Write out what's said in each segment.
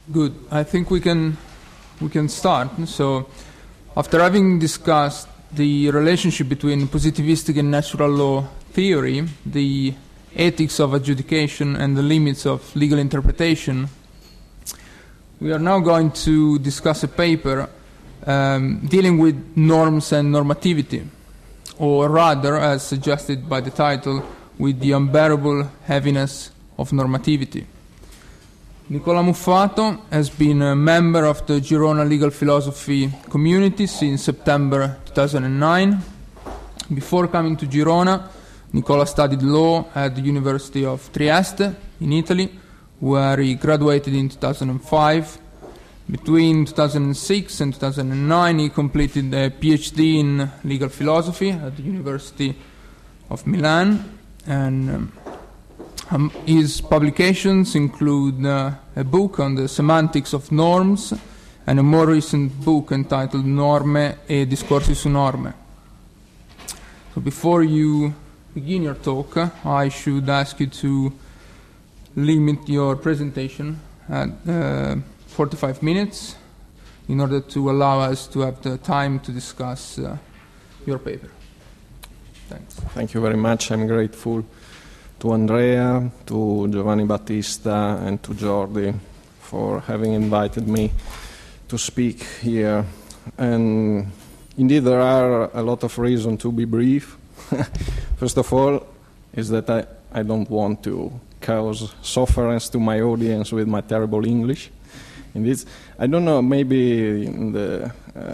Good. I think we can start. So, after having discussed the relationship between positivistic and natural law theory, the ethics of adjudication, and the limits of legal interpretation, we are now going to discuss a paper dealing with norms and normativity, or rather, as suggested by the title, with the unbearable heaviness of normativity. Nicola Muffato has been a member of the Girona Legal Philosophy community since September 2009. Before coming to Girona, Nicola studied law at the University of Trieste in Italy, where he graduated in 2005. Between 2006 and 2009, he completed a PhD in legal philosophy at the University of Milan, and his publications include a book on the semantics of norms and a more recent book entitled Norme e discorsi su norme. So before you begin your talk, I should ask you to limit your presentation at 45 minutes in order to allow us to have the time to discuss your paper. Thanks. Thank you very much. I'm grateful to Andrea, to Giovanni Battista, and to Jordi for having invited me to speak here. And indeed, there are a lot of reasons to be brief. First of all, is that I don't want to cause sufferance to my audience with my terrible English. Indeed, I don't know, maybe in the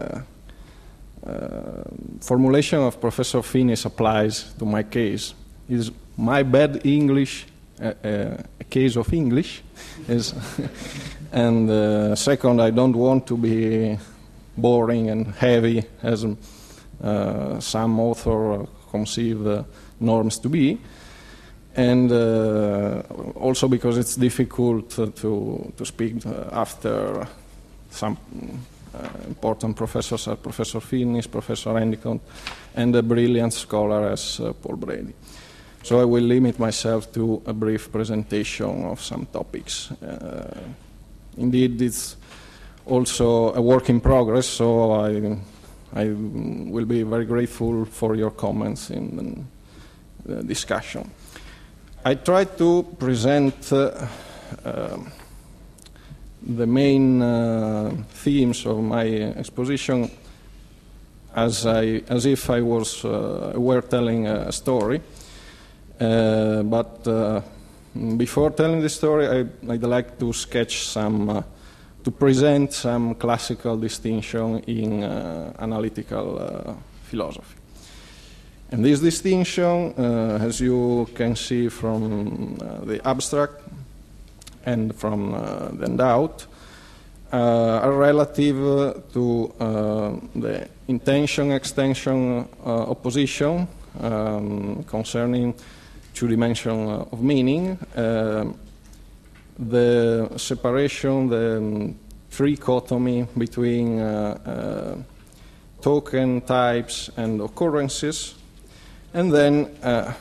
formulation of Professor Finis applies to my case. Is my bad English a case of English? And second, I don't want to be boring and heavy as some author conceive norms to be, and also because it's difficult to speak after some important professors are Professor Finis, Professor Endicott, and a brilliant scholar as Paul Brady. So I will limit myself to a brief presentation of some topics. Indeed, it's also a work in progress, so I will be very grateful for your comments in the discussion. I tried to present the main themes of my exposition as if I were telling a story. But before telling the story, I'd like to sketch to present some classical distinction in analytical philosophy. And this distinction, as you can see from the abstract and from the handout, are relative to the intension-extension opposition concerning two dimensions of meaning, the separation, the trichotomy between token types and occurrences, and then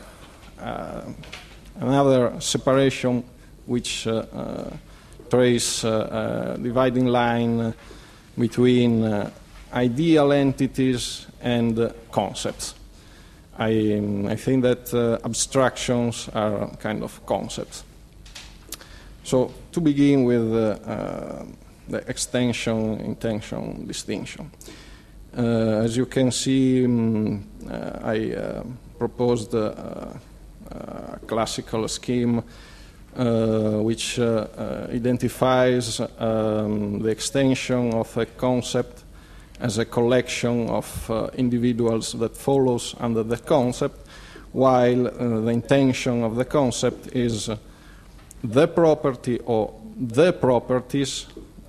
another separation which trace a dividing line between ideal entities and concepts. I think that abstractions are kind of concepts. So to begin with the extension-intension distinction. As you can see, I proposed a classical scheme which identifies the extension of a concept as a collection of individuals that follows under the concept, while the intention of the concept is the property or the properties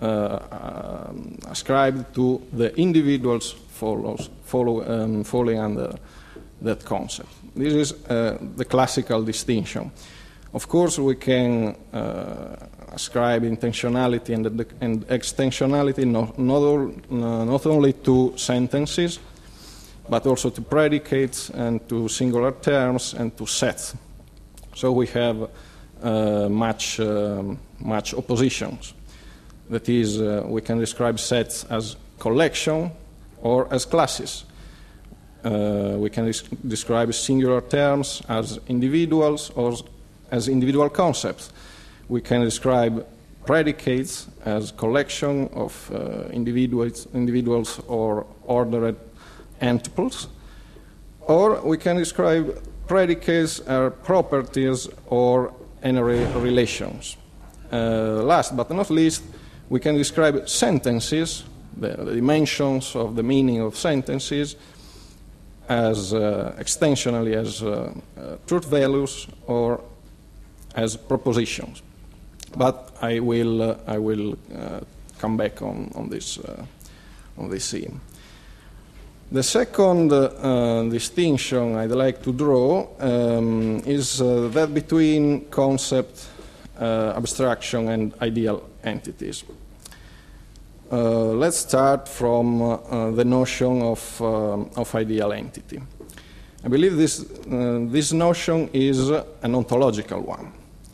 ascribed to the individuals following under that concept. This is the classical distinction. Of course, we can ascribe intentionality and extensionality not only to sentences, but also to predicates and to singular terms and to sets. So we have much oppositions. That is, we can describe sets as collection or as classes. We can describe singular terms as individuals or as individual concepts. We can describe predicates as collection of individuals or ordered entuples. Or we can describe predicates as properties or n-array relations. Last but not least, we can describe sentences, the dimensions of the meaning of sentences, as extensionally as truth values or as propositions. But I will come back on this theme. The second distinction I'd like to draw is that between concept, abstraction, and ideal entities. Let's start from the notion of ideal entity. I believe this notion is an ontological one.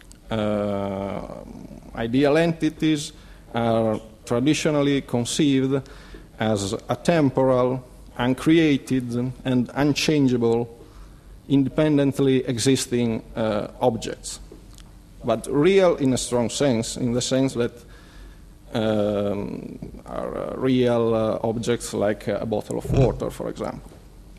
Ideal entities are traditionally conceived as atemporal, uncreated, and unchangeable, independently existing objects. But real in a strong sense, in the sense that are real objects like a bottle of water, for example.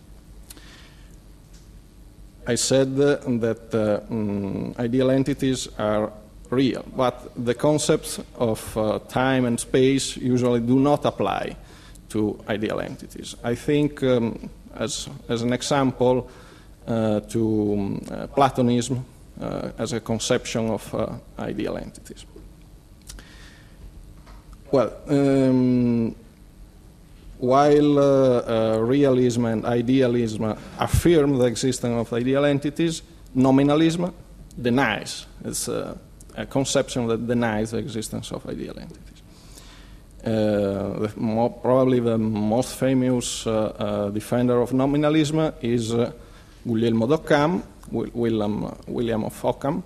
I said that ideal entities are real, but the concepts of time and space usually do not apply to ideal entities. I think, as an example, to Platonism as a conception of ideal entities. Well, while realism and idealism affirm the existence of ideal entities, nominalism denies. It's a conception that denies the existence of ideal entities. Probably the most famous defender of nominalism is Guglielmo d'Occam, William of Ockham,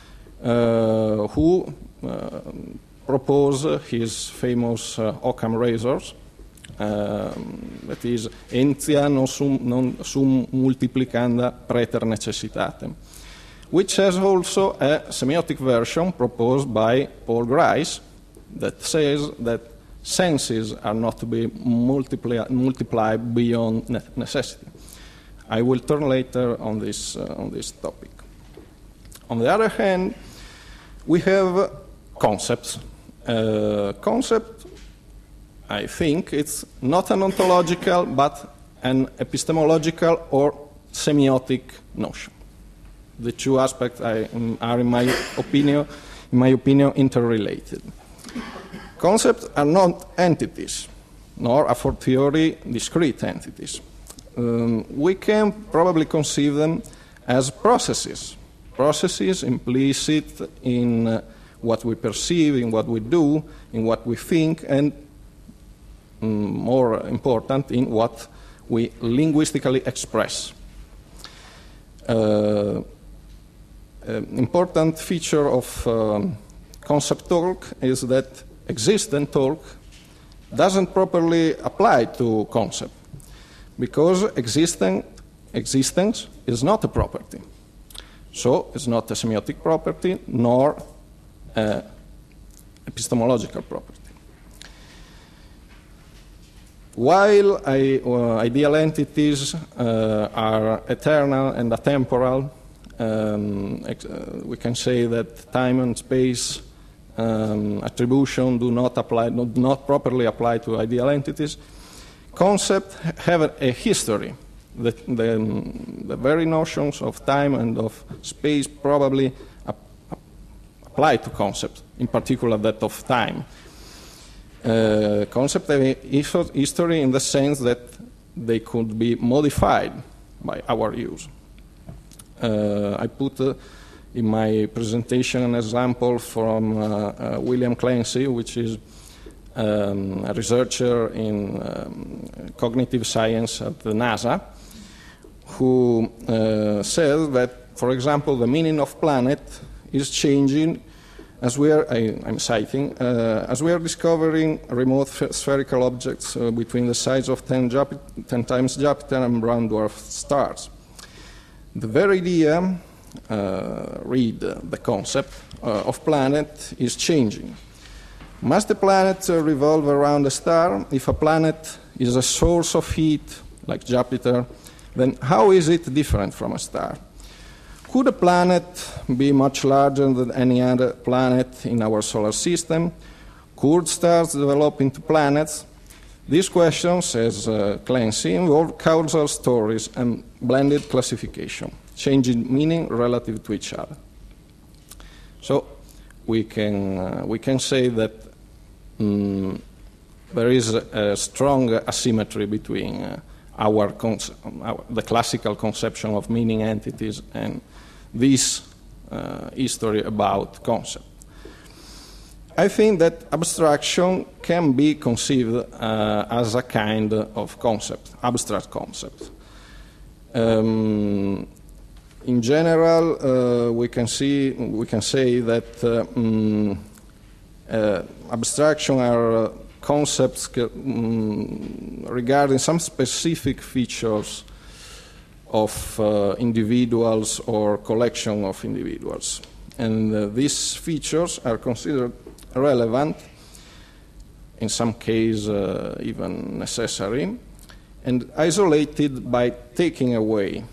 who proposed his famous Occam razors, that is, entia non sum multiplicanda praeter necessitatem, which has also a semiotic version proposed by Paul Grice that says that senses are not to be multiplied beyond necessity. I will turn later on this topic. On the other hand, we have concepts. Concept, I think, it's not an ontological but an epistemological or semiotic notion. The two aspects are, in my opinion, interrelated. Concepts are not entities, nor a fortiori discrete entities. We can probably conceive them as processes implicit in what we perceive, in what we do, in what we think, and more important, in what we linguistically express. Important feature of concept talk is that existent talk doesn't properly apply to concept, because existence is not a property. So it's not a semiotic property, nor epistemological property. While ideal entities are eternal and atemporal, we can say that time and space attribution do not properly apply to ideal entities. Concepts have a history. The very notions of time and of space probably apply to concepts, in particular that of time. Concepts have a history in the sense that they could be modified by our use. I put in my presentation an example from William Clancy, which is a researcher in cognitive science at the NASA, who says that, for example, the meaning of planet is changing as we are, I'm citing, as we are discovering remote spherical objects between the size of 10 times Jupiter and brown dwarf stars. The very idea, read the concept, of planet is changing. Must a planet revolve around a star? If a planet is a source of heat, like Jupiter, then how is it different from a star? Could a planet be much larger than any other planet in our solar system? Could stars develop into planets? These questions, says Clancy, involve causal stories and blended classification, changing meaning relative to each other. So we can say that there is a strong asymmetry between the classical conception of meaning entities and this history about concept. I think that abstraction can be conceived as a kind of concept, abstract concept. In general, we can say that abstraction are concepts regarding some specific features of individuals or collection of individuals. And these features are considered relevant, in some cases even necessary, and isolated by taking away.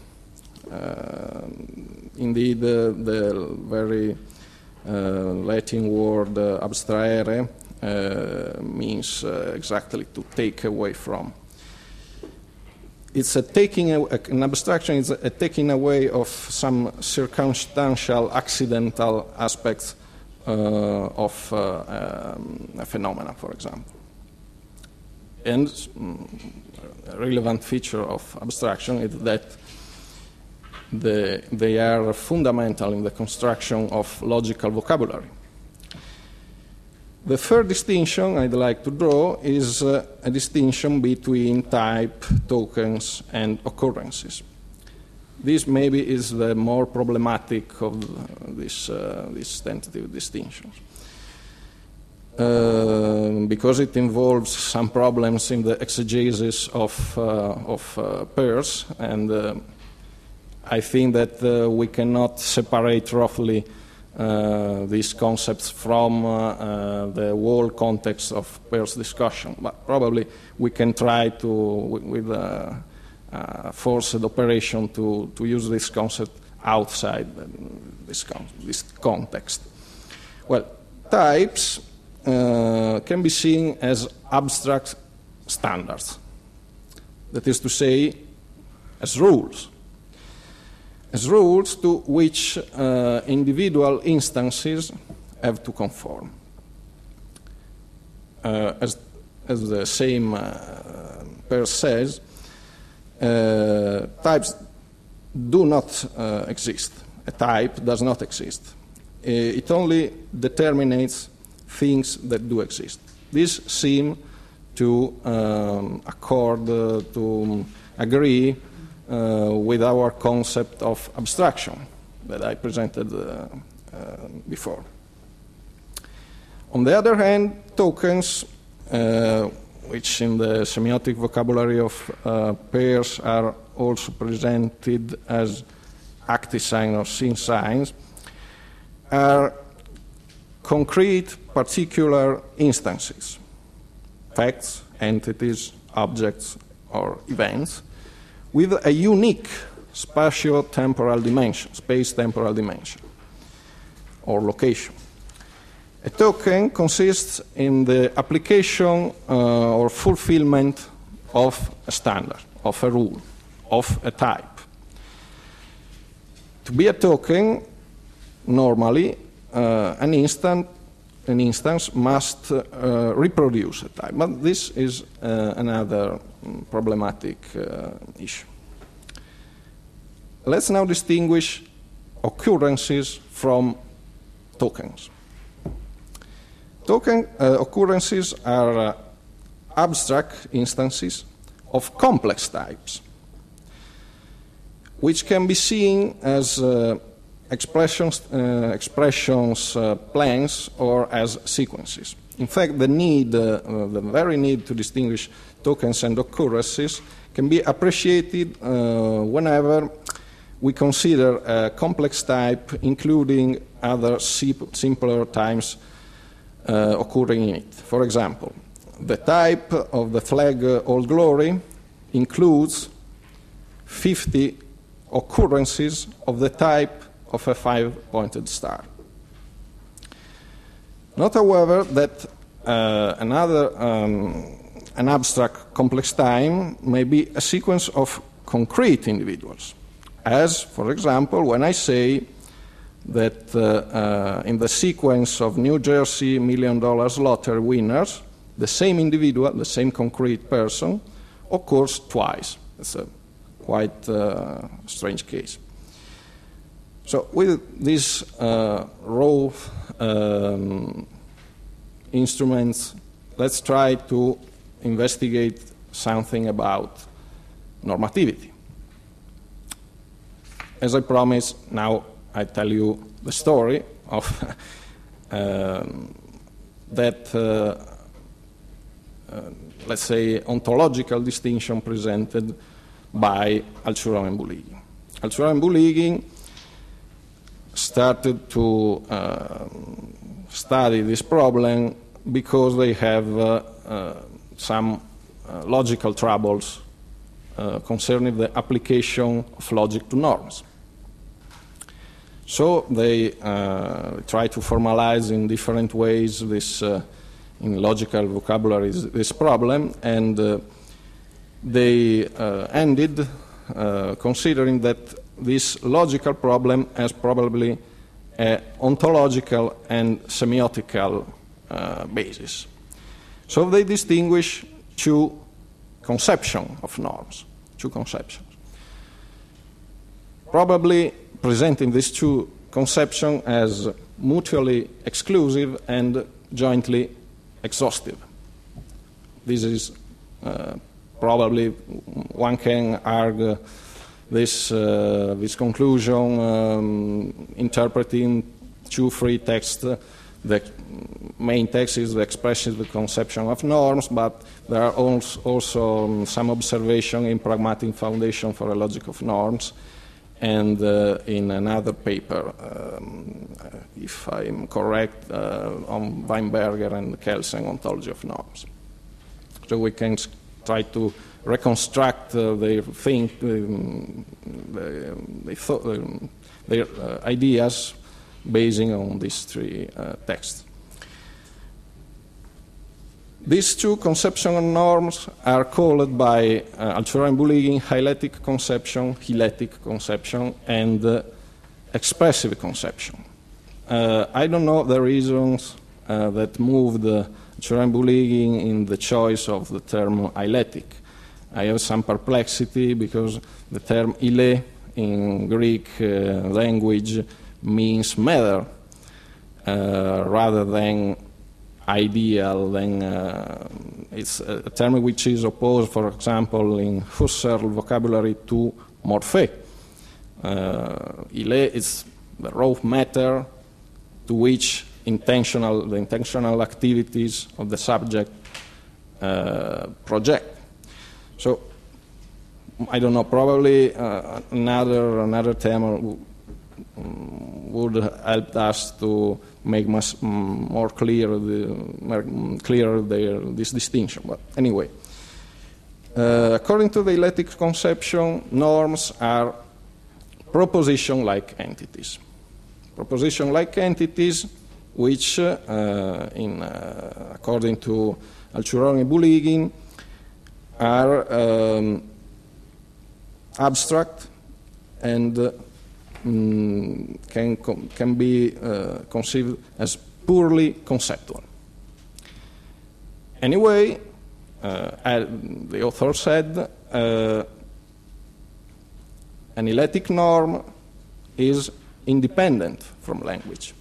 Indeed, the very Latin word abstrahere means exactly to take away from. It's a taking an abstraction is a taking away of some circumstantial, accidental aspects of a phenomena, for example. And a relevant feature of abstraction is that they are fundamental in the construction of logical vocabulary. The third distinction I'd like to draw is a distinction between type, tokens, and occurrences. This maybe is the more problematic of these tentative distinctions, because it involves some problems in the exegesis of pairs, and I think that we cannot separate roughly these concepts from the whole context of pairs discussion, but probably we can try to, with forced operation, to use this concept outside this context. Well, types can be seen as abstract standards, that is to say, as rules to which individual instances have to conform. As the same pair says, types do not exist. A type does not exist. It only determines things that do exist. These seem to accord, to agree with our concept of abstraction that I presented before. On the other hand, tokens, which in the semiotic vocabulary of pairs are also presented as active signs or scene signs, are concrete, particular instances, facts, entities, objects, or events, with a unique spatio-temporal dimension, space-temporal dimension, or location. A token consists in the application or fulfillment of a standard, of a rule, of a type. To be a token, normally, an instance must reproduce a type, but this is another problematic issue. Let's now distinguish occurrences from tokens. Occurrences are abstract instances of complex types, which can be seen as expressions, plans, or as sequences. In fact, the very need to distinguish tokens and occurrences can be appreciated whenever we consider a complex type including other simpler types occurring in it. For example, the type of the flag Old Glory includes 50 occurrences of the type of a 5-pointed star. Note, however, that an abstract complex time may be a sequence of concrete individuals, as, for example, when I say that in the sequence of New Jersey $1 million lottery winners, the same individual, the same concrete person, occurs twice. It's a quite strange case. So with these raw instruments, let's try to investigate something about normativity. As I promised, now I tell you the story of that, let's say, ontological distinction presented by Altshuler and Buligin. Altshuler and Buligin started to study this problem because they have some logical troubles concerning the application of logic to norms. So they try to formalize in different ways this, in logical vocabulary, this problem, and they ended considering that this logical problem has probably an ontological and semiotical basis. So they distinguish two conceptions of norms, two conceptions. Probably presenting these two conceptions as mutually exclusive and jointly exhaustive. This is probably one can argue this conclusion interpreting two free texts. The main text is the expression of the conception of norms, but there are also some observation in Pragmatic Foundation for a Logic of Norms, and in another paper, if I'm correct, on Weinberger and Kelsen, Ontology of Norms. So we can try to reconstruct their ideas basing on these three texts. These two conceptions of norms are called by Altshuler and Buligin hyletic conception, and expressive conception. I don't know the reasons that moved Altshuler and Buligin in the choice of the term hyletic. I have some perplexity because the term hyle in Greek language means matter rather than ideal, then it's a term which is opposed, for example, in Husserl vocabulary to morphe. Hyle is the raw matter to which the intentional activities of the subject project. So, I don't know, probably another term would help us to make more clear this distinction. But anyway, according to the hyletic conception, norms are proposition-like entities. Proposition-like entities which, according to Altshuler and Buligin, are abstract and can be conceived as purely conceptual. Anyway, the author said, an hyletic norm is independent from language.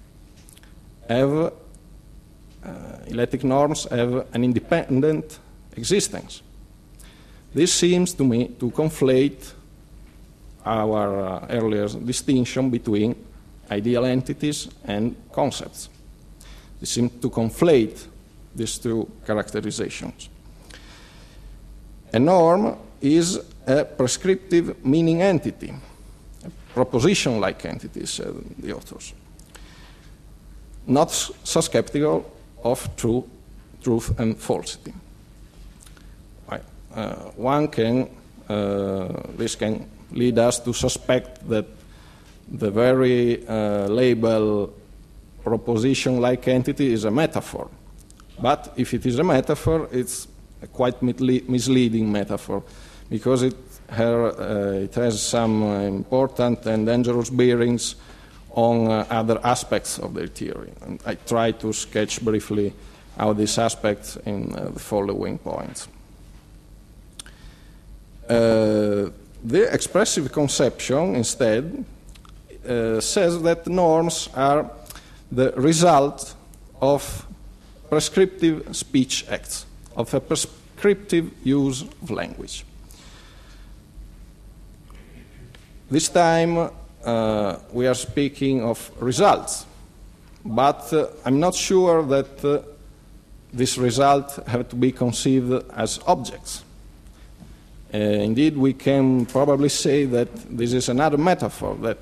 Hyletic norms have an independent existence. This seems to me to conflate our earlier distinction between ideal entities and concepts. They seem to conflate these two characterizations. A norm is a prescriptive meaning entity, a proposition-like entity, said the authors, not susceptible of truth and falsity. This can lead us to suspect that the very label proposition-like entity is a metaphor. But if it is a metaphor, it's a quite misleading metaphor, because it has some important and dangerous bearings on other aspects of the theory. And I try to sketch briefly how these aspects in the following points. The expressive conception, instead, says that norms are the result of prescriptive speech acts, of a prescriptive use of language. This time we are speaking of results, but I'm not sure that this result have to be conceived as objects. Indeed, we can probably say that this is another metaphor, that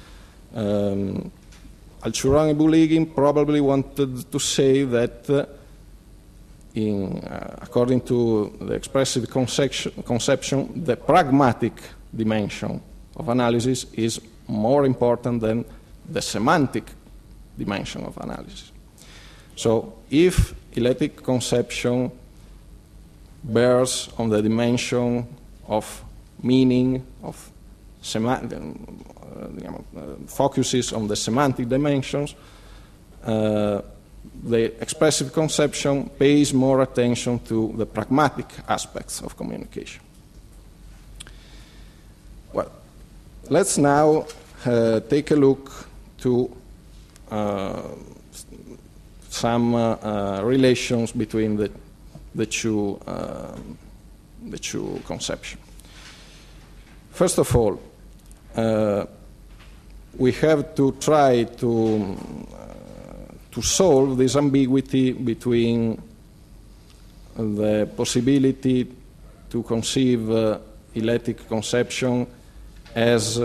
Alciurón and Bouligin probably wanted to say that according to the expressive conception, the pragmatic dimension of analysis is more important than the semantic dimension of analysis. So if electric conception bears on the dimension of meaning, of focuses on the semantic dimensions, the expressive conception pays more attention to the pragmatic aspects of communication. Well, let's now take a look to some relations between the two conceptions. First of all, we have to try to solve this ambiguity between the possibility to conceive electric conception as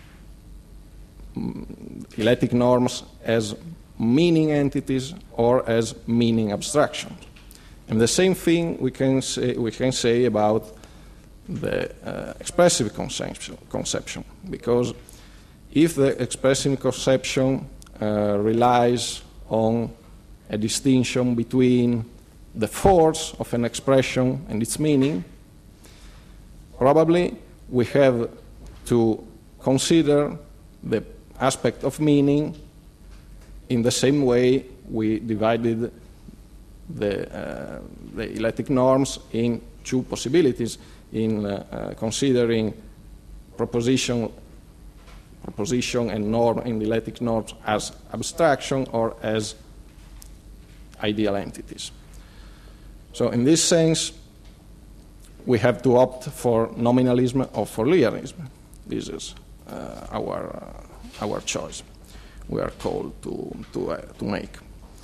electric norms as meaning entities or as meaning abstractions. And the same thing we can say about the expressive conception, because if the expressive conception relies on a distinction between the force of an expression and its meaning, probably we have to consider the aspect of meaning in the same way we divided the electric norms in two possibilities, in considering proposition and norm in the electric norms as abstraction or as ideal entities. So in this sense, we have to opt for nominalism or for linearism. This is our choice. We are called to make.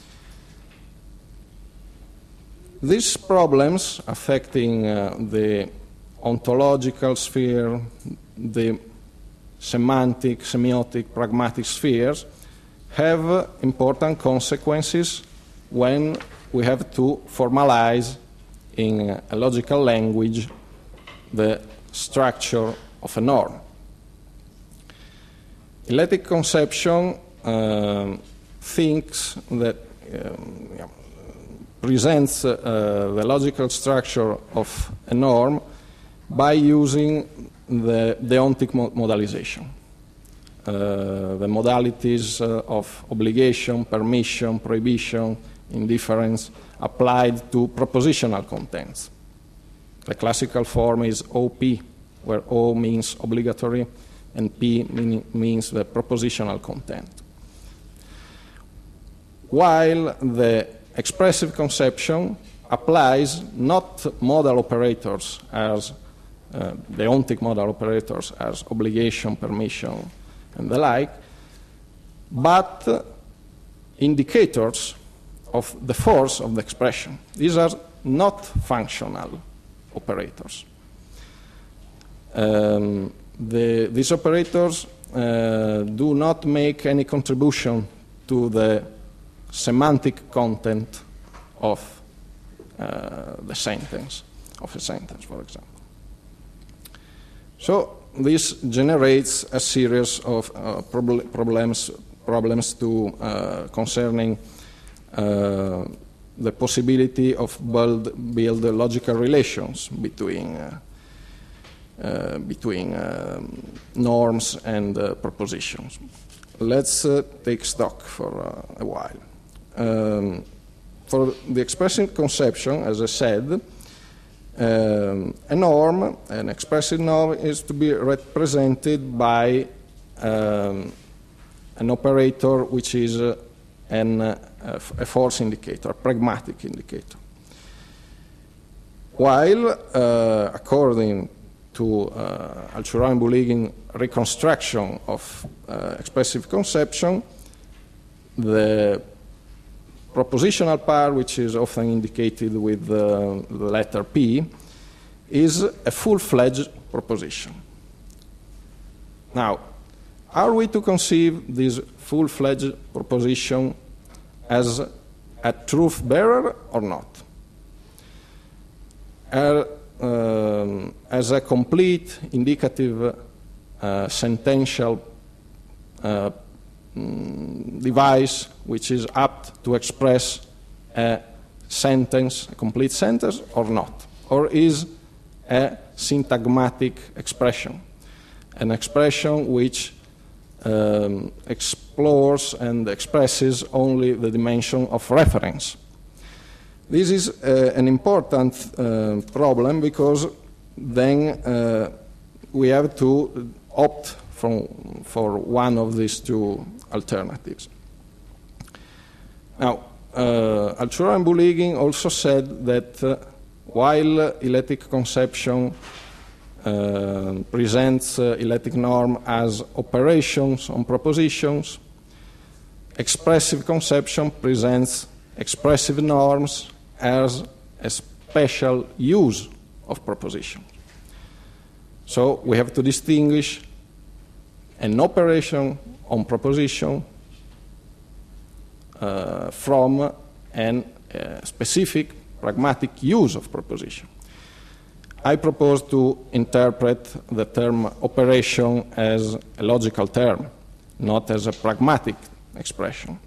These problems affecting the ontological sphere, the semantic, semiotic, pragmatic spheres have important consequences when we have to formalize in a logical language the structure of a norm. Electric conception thinks that presents the logical structure of a norm by using the deontic modalization. The modalities of obligation, permission, prohibition, indifference applied to propositional contents. The classical form is OP, where O means obligatory and P means the propositional content. While the expressive conception applies not modal operators as the ontic modal operators as obligation, permission, and the like, but indicators of the force of the expression. These are not functional operators. These operators do not make any contribution to the semantic content of the sentence, of a sentence, for example. So this generates a series of problems concerning the possibility of build logical relations between norms and propositions. Let's take stock for a while. For the expressive conception, as I said, a norm, an expressive norm, is to be represented by an operator which is a force indicator, a pragmatic indicator. While, according to Alciurami-Bouligin reconstruction of expressive conception, the propositional part, which is often indicated with the letter P, is a full-fledged proposition. Now, are we to conceive this full-fledged proposition as a truth-bearer or not? As a complete indicative sentential device which is apt to express a sentence, a complete sentence, or not? Or is a syntagmatic expression, an expression which explores and expresses only the dimension of reference? This is an important problem, because then we have to opt for one of these two alternatives. Now, Alciurami-Bouligin also said that while electric conception presents electric norm as operations on propositions, expressive conception presents expressive norms as a special use of propositions. So we have to distinguish an operation on proposition from a specific pragmatic use of proposition. I propose to interpret the term operation as a logical term, not as a pragmatic expression.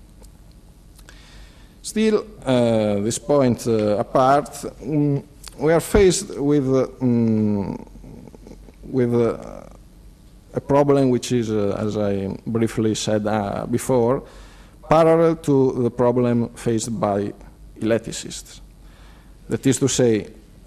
Still, this point apart, we are faced with a problem which is, as I briefly said before, parallel to the problem faced by elasticists. That is to say,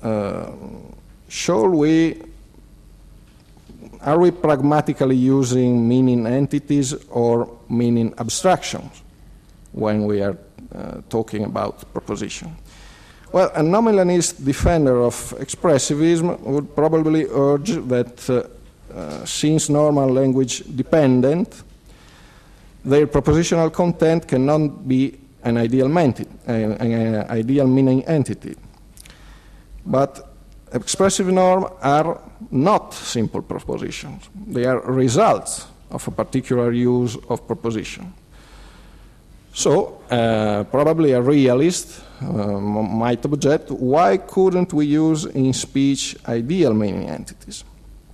are we pragmatically using meaning entities or meaning abstractions when we are talking about proposition? Well, a nominalist defender of expressivism would probably urge that since normal language dependent, their propositional content cannot be an ideal meaning entity. But expressive norms are not simple propositions. They are results of a particular use of proposition. So, probably a realist might object, why couldn't we use in speech ideal meaning entities?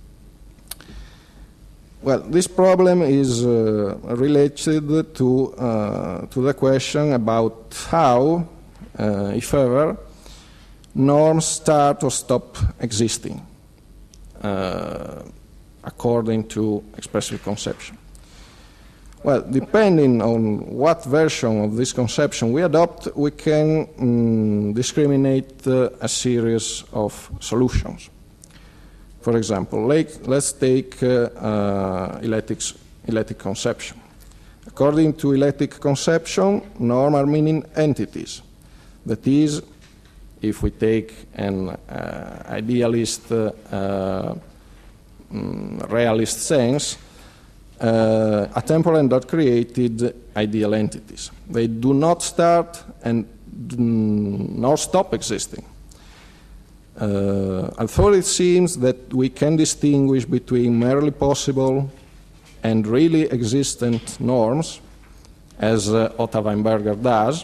Well, this problem is related to the question about how, if ever, norms start or stop existing according to expressive conception. Well, depending on what version of this conception we adopt, we can discriminate a series of solutions. For example, let's take electric conception. According to electric conception, norms are meaning entities. That is, if we take an idealist, realist sense, atemporal and dot-created ideal entities. They do not start and nor stop existing. Although it seems that we can distinguish between merely possible and really existent norms, as Otto Weinberger does,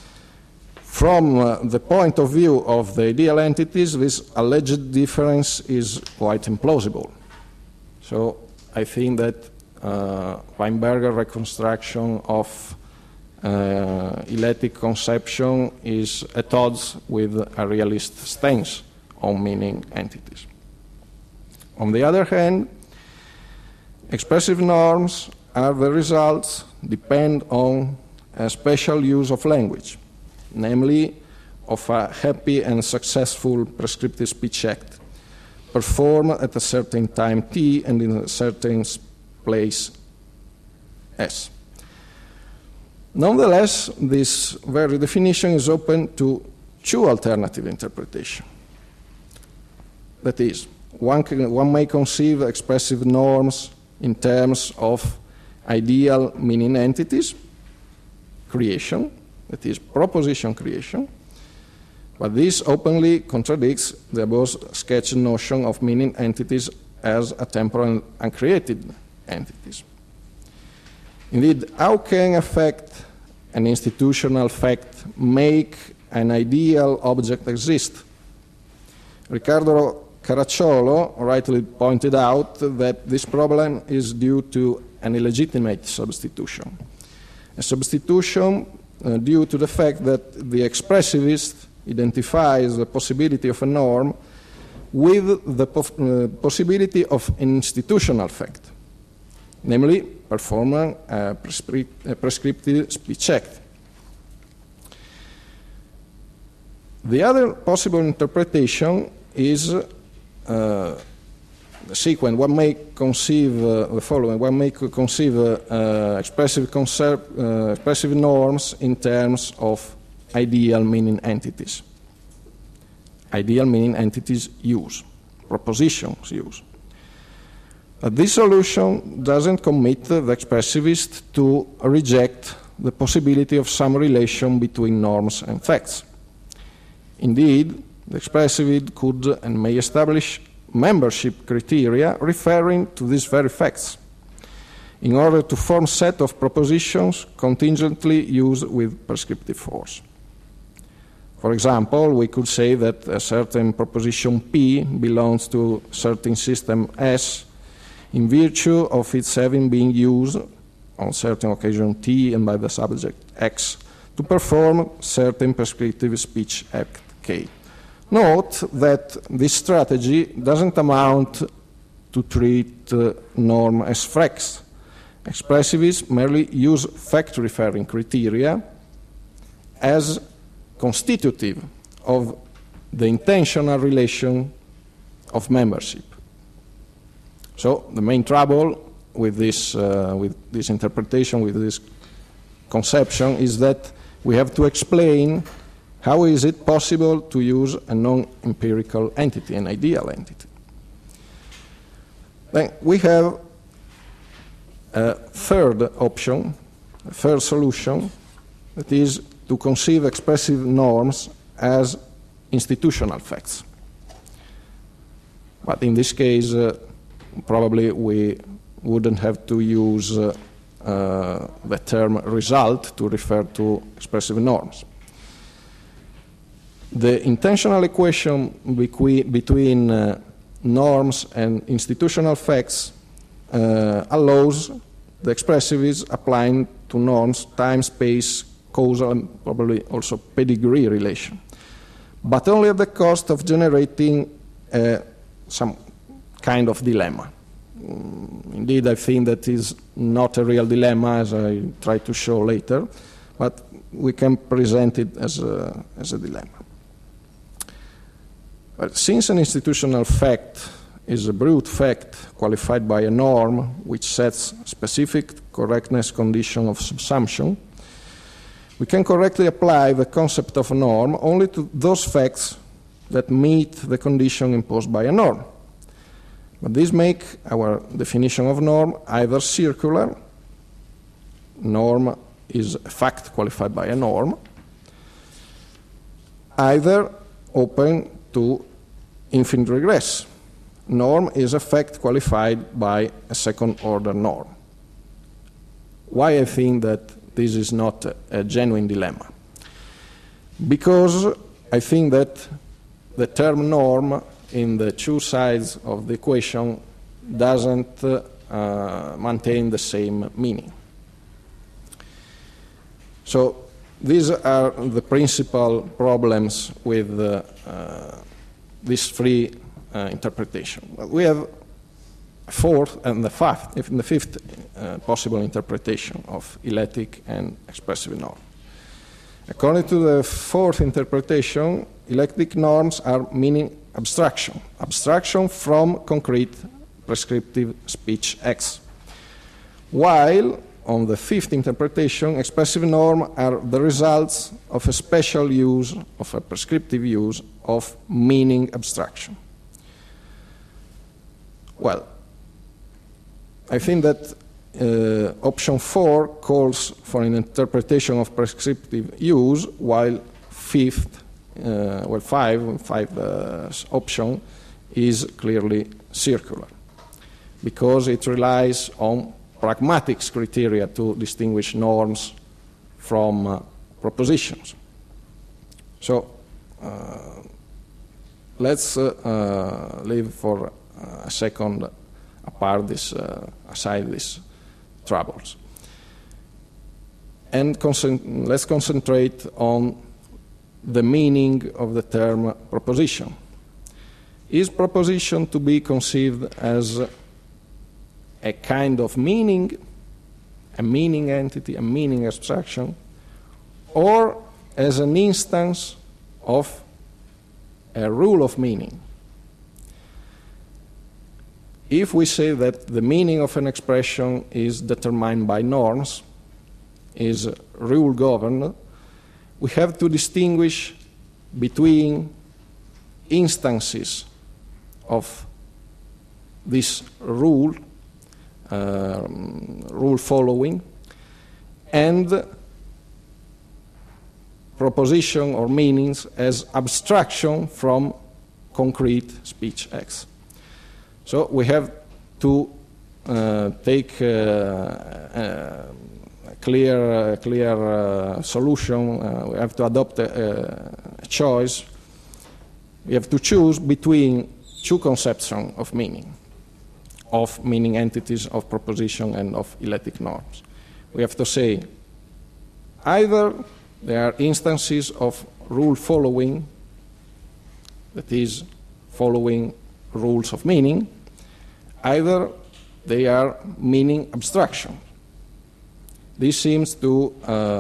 from the point of view of the ideal entities, this alleged difference is quite implausible. So I think that Weinberger reconstruction of eiletic conception is at odds with a realist stance on meaning entities. On the other hand, expressive norms are the results depend on a special use of language, namely of a happy and successful prescriptive speech act performed at a certain time t and in a certain place s. Nonetheless, this very definition is open to two alternative interpretations. That is, one may conceive expressive norms in terms of ideal meaning entities, creation, that is, proposition creation, but this openly contradicts the above sketched notion of meaning entities as atemporal and uncreated entities. Indeed, how can a fact, an institutional fact, make an ideal object exist? Riccardo Caracciolo rightly pointed out that this problem is due to an illegitimate substitution. A substitution due to the fact that the expressivist identifies the possibility of a norm with the possibility of an institutional fact, namely performing a prescriptive speech act. The other possible interpretation is the sequence. One may conceive the following. One may conceive expressive norms in terms of ideal meaning entities. Ideal meaning entities use, propositions use. But this solution doesn't commit the expressivist to reject the possibility of some relation between norms and facts. Indeed, the expressivist could and may establish membership criteria referring to these very facts in order to form a set of propositions contingently used with prescriptive force. For example, we could say that a certain proposition P belongs to a certain system S in virtue of its having been used on certain occasion T and by the subject X to perform certain prescriptive speech act K. Note that this strategy doesn't amount to treat norm as facts. Expressivists merely use fact-referring criteria as constitutive of the intentional relation of membership. So the main trouble with this interpretation, with this conception, is that we have to explain how is it possible to use a non-empirical entity, an ideal entity. Then we have a third option, a third solution, that is to conceive expressive norms as institutional facts. But in this case, probably we wouldn't have to use the term result to refer to expressive norms. The intentional equation between norms and institutional facts allows the expressivists applying to norms time, space, causal, and probably also pedigree relation, but only at the cost of generating some kind of dilemma. Indeed, I think that is not a real dilemma, as I try to show later, but we can present it as a dilemma. But since an institutional fact is a brute fact qualified by a norm which sets specific correctness condition of subsumption, We can correctly apply the concept of a norm only to those facts that meet the condition imposed by a norm. But this makes our definition of norm either circular, norm is a fact qualified by a norm, either open to infinite regress. Norm is a fact qualified by a second order norm. Why I think that this is not a genuine dilemma? Because I think that the term norm in the two sides of the equation doesn't maintain the same meaning. So these are the principal problems with these three interpretations. We have a fourth and the fifth possible interpretation of electric and expressive norm. According to the fourth interpretation, electric norms are meaning abstraction, abstraction from concrete prescriptive speech X. While on the fifth interpretation, expressive norms are the results of a special use, of a prescriptive use of meaning abstraction. Well, I think that option 4 calls for an interpretation of prescriptive use, while five option is clearly circular, because it relies on pragmatic criteria to distinguish norms from propositions. So let's leave for a second apart this, aside these troubles, and let's concentrate on the meaning of the term proposition. Is proposition to be conceived as a kind of meaning, a meaning entity, a meaning abstraction, or as an instance of a rule of meaning? If we say that the meaning of an expression is determined by norms, is rule governed, we have to distinguish between instances of this rule, rule following, and proposition or meanings as abstraction from concrete speech X. So we have to take a clear solution. We have to adopt a choice. We have to choose between two conceptions of meaning entities, of proposition, and of electric norms. We have to say either there are instances of rule following, that is, following rules of meaning, either they are meaning abstraction. This seems to,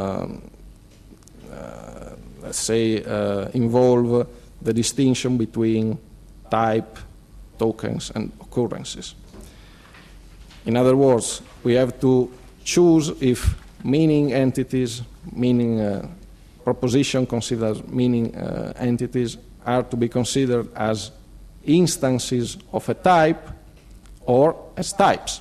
let's say, involve the distinction between type, tokens, and occurrences. In other words, we have to choose if meaning entities, meaning proposition considered as meaning entities, are to be considered as instances of a type or as types.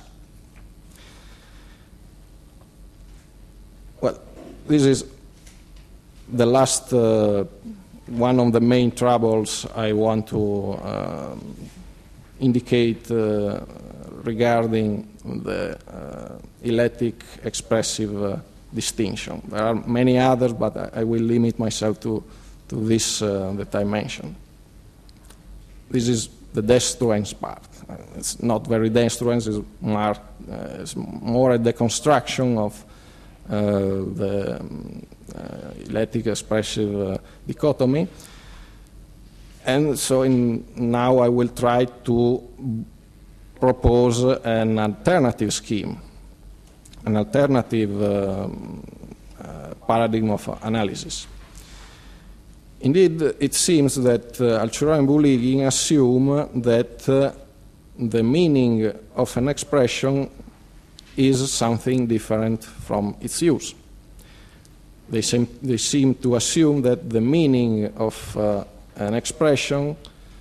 Well, this is the last one of the main troubles I want to indicate regarding the electric expressive distinction. There are many others, but I will limit myself to this that I mentioned. This is the destruens part. It's not very destruens, it's more a deconstruction of the electric expressive dichotomy. And so now I will try to propose an alternative scheme, an alternative paradigm of analysis. Indeed, it seems that Alciuroi and Bouligin assume that the meaning of an expression is something different from its use. they seem to assume that the meaning of an expression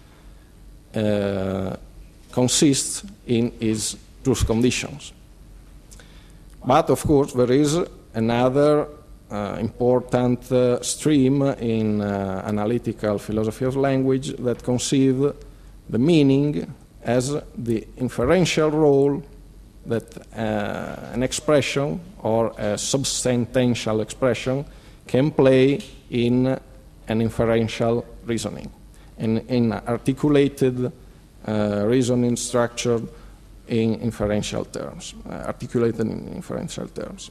consists in its truth conditions. But of course, there is another important stream in analytical philosophy of language that conceive the meaning as the inferential role that an expression or a subsentential expression can play in an inferential reasoning, in articulated reasoning structure in inferential terms, articulated in inferential terms.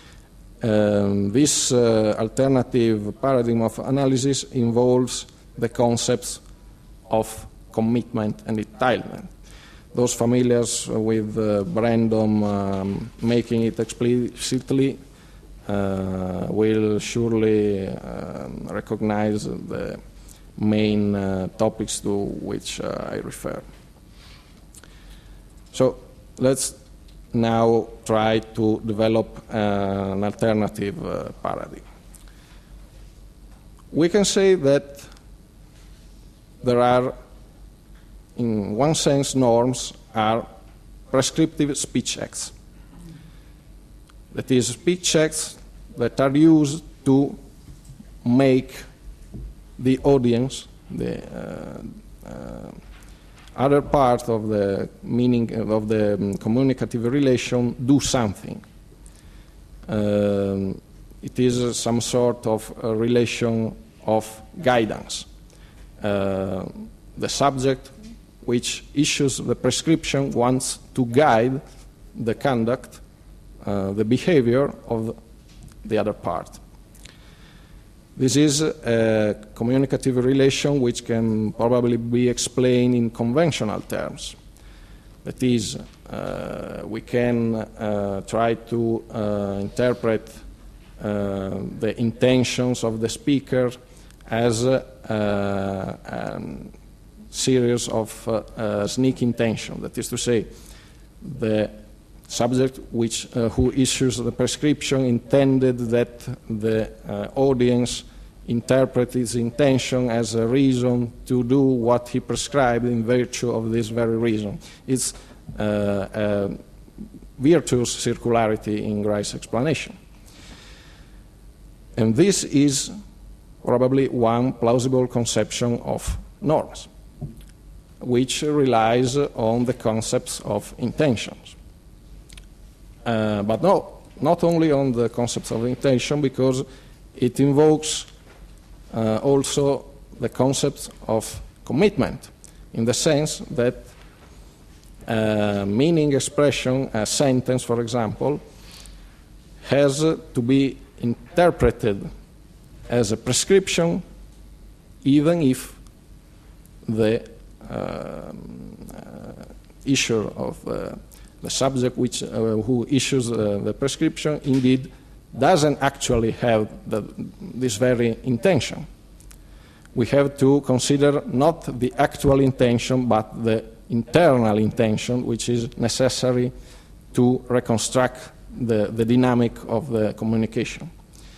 This alternative paradigm of analysis involves the concepts of commitment and entitlement. Those familiar with Brandom making it explicitly will surely recognize the main topics to which I refer. So let's now try to develop an alternative paradigm. We can say that there are, in one sense, norms are prescriptive speech acts. That is, speech acts that are used to make the audience, the other part of the meaning of the communicative relation, do something. It is some sort of a relation of guidance. The subject which issues the prescription wants to guide the conduct, the behavior of the other part. This is a communicative relation which can probably be explained in conventional terms. That is, we can try to interpret the intentions of the speaker as a series of sneak intention. That is to say, the subject who issues the prescription intended that the audience interpret his intention as a reason to do what he prescribed in virtue of this very reason. It's a virtuous circularity in Grice's explanation. And this is probably one plausible conception of norms, which relies on the concepts of intentions. But no, not only on the concepts of intention, because it invokes also the concept of commitment, in the sense that meaning expression, a sentence, for example, has to be interpreted as a prescription, even if the issuer of the subject who issues the prescription indeed doesn't actually have this very intention. We have to consider not the actual intention, but the internal intention, which is necessary to reconstruct the dynamic of the communication.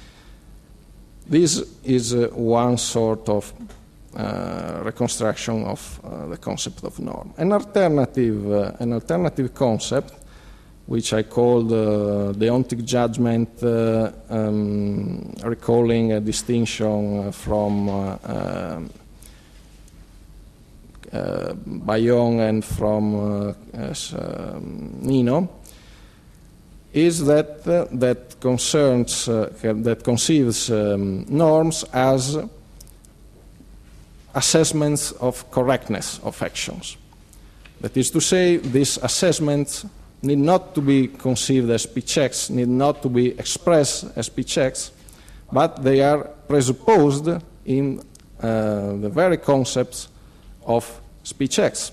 This is one sort of reconstruction of the concept of norm. An alternative concept, which I called deontic judgment, recalling a distinction from Bayon and from Nino, is that conceives norms as assessments of correctness of actions. That is to say, these assessments need not to be conceived as speech checks, need not to be expressed as speech checks, but they are presupposed in the very concepts of speech checks.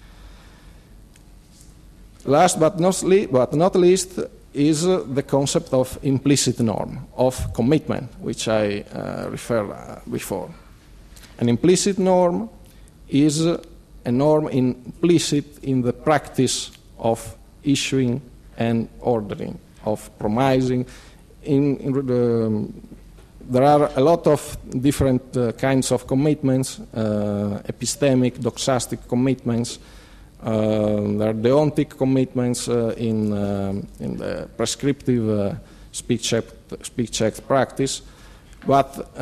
Last but not least is the concept of implicit norm, of commitment, which I referred before. An implicit norm is a norm implicit in the practice of issuing and ordering, of promising, in there are a lot of different kinds of commitments, epistemic, doxastic commitments. There are deontic commitments in the prescriptive speech act practice, but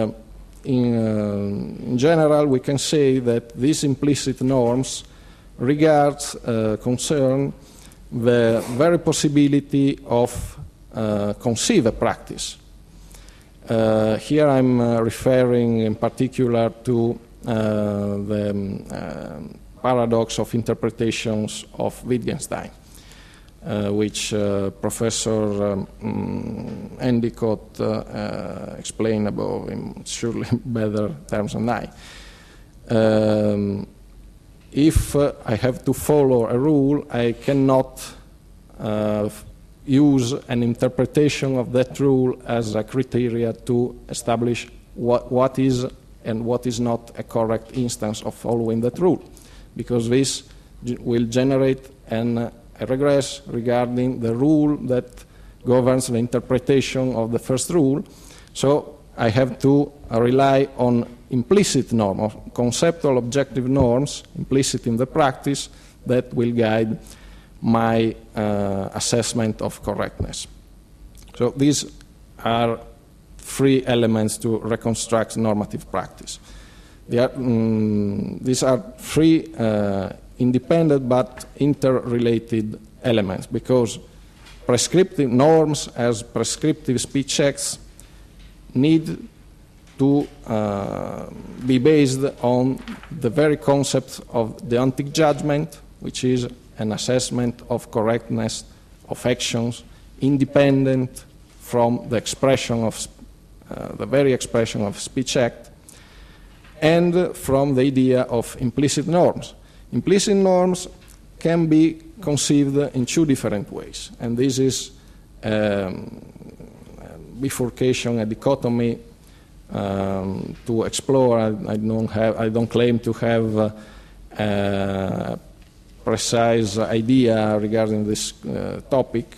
in general we can say that these implicit norms concern the very possibility of conceive a practice. Here I'm referring in particular to the paradox of interpretations of Wittgenstein, which Professor Endicott explained above in surely better terms than I. If I have to follow a rule, I cannot use an interpretation of that rule as a criteria to establish what is and what is not a correct instance of following that rule, because this will generate a regress regarding the rule that governs the interpretation of the first rule. So I have to rely on implicit norms, conceptual objective norms, implicit in the practice, that will guide my assessment of correctness. So these are three elements to reconstruct normative practice. These are three independent but interrelated elements, because prescriptive norms as prescriptive speech acts need to be based on the very concept of deontic judgment, which is an assessment of correctness of actions independent from the expression of the very expression of speech act, and from the idea of implicit norms. Implicit norms can be conceived in two different ways, and this is a bifurcation, a dichotomy to explore. I don't claim to have a precise idea regarding this topic.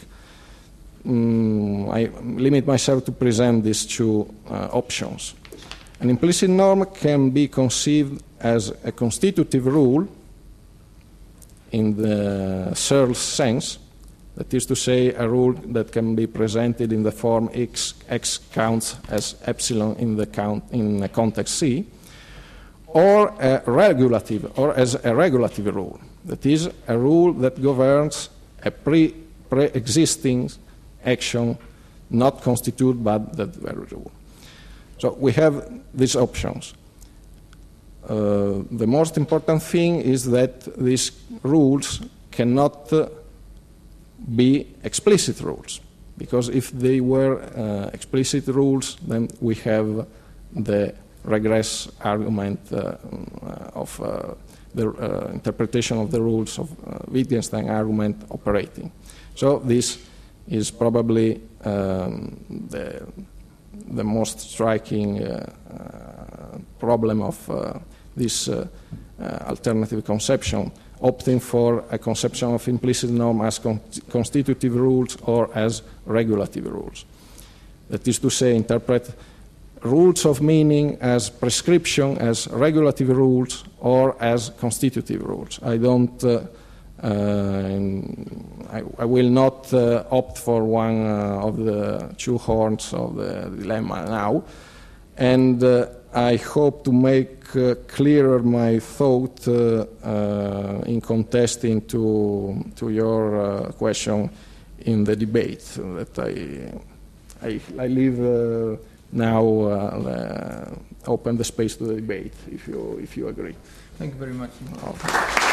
I limit myself to present these two options. An implicit norm can be conceived as a constitutive rule in the Searle's sense, that is to say, a rule that can be presented in the form x counts as epsilon in the context C, or as a regulative rule, that is, a rule that governs a pre-existing action not constituted by that very rule. So we have these options. The most important thing is that these rules cannot be explicit rules, because if they were explicit rules, then we have the regress argument of the interpretation of the rules of Wittgenstein argument operating. So this is probably the most striking problem of this alternative conception, opting for a conception of implicit norm as constitutive rules or as regulative rules. That is to say, interpret rules of meaning as prescription, as regulative rules, or as constitutive rules. I will not opt for one of the two horns of the dilemma now, and I hope to make clearer my thought in contesting to your question in the debate. That I leave now open the space to the debate, if you agree. Thank you very much.